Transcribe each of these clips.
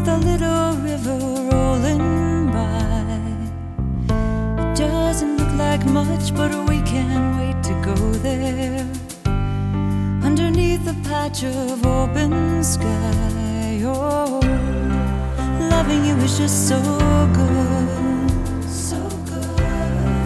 with a little river rolling by. It doesn't look like much, but we can't wait to go there. Underneath a patch of open sky, oh, loving you is just so good, so good.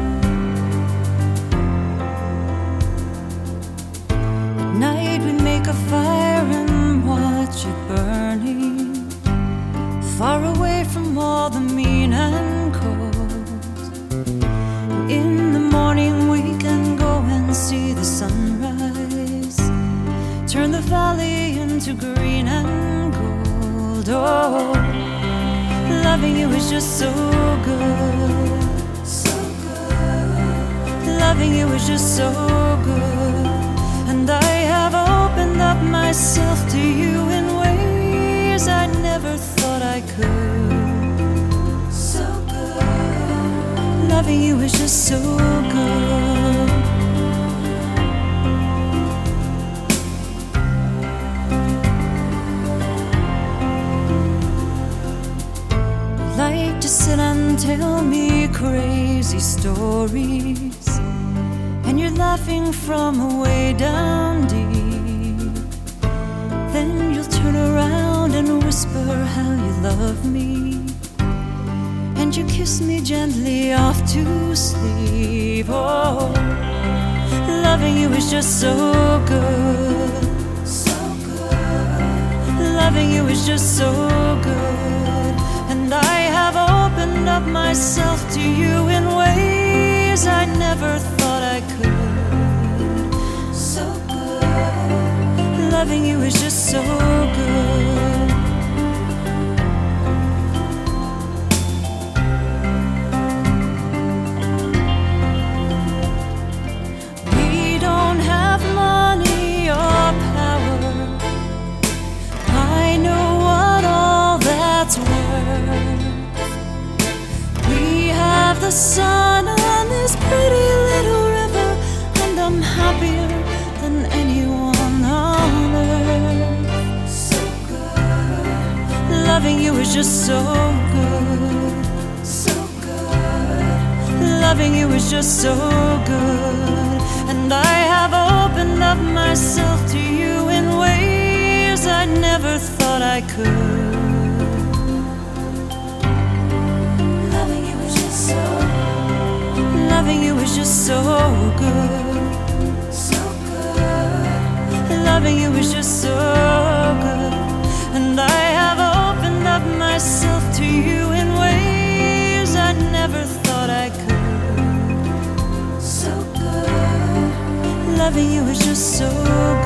At night we make a fire and watch it burning, far away from all the mean and cold. And in the morning we can go and see the sunrise, turn the valley into green and gold. Oh, loving you is just so good, so good. Loving you is just so good. And I have opened up myself to you in ways I never thought I could. So good. Loving you is just so good. Like to sit and tell me crazy stories, and you're laughing from way down deep. Then you'll turn around and whisper how you love me, and you kiss me gently off to sleep. Oh, loving you is just so good, so good. Loving you is just so good. And I have opened up myself to you in ways I never thought I could. So good. Loving you is just so good. We don't have money or power. I know what all that's worth. We have the sun on this pretty little river, and I'm happier than anyone on earth. So good. Loving you is just so good, so good. Loving you is just so good. And I have opened up myself to you in ways I never thought I could. Loving you is just so good, so good. Loving you is just so good. And I have opened up myself to you in ways I never thought I could. So good. Loving you is just so good.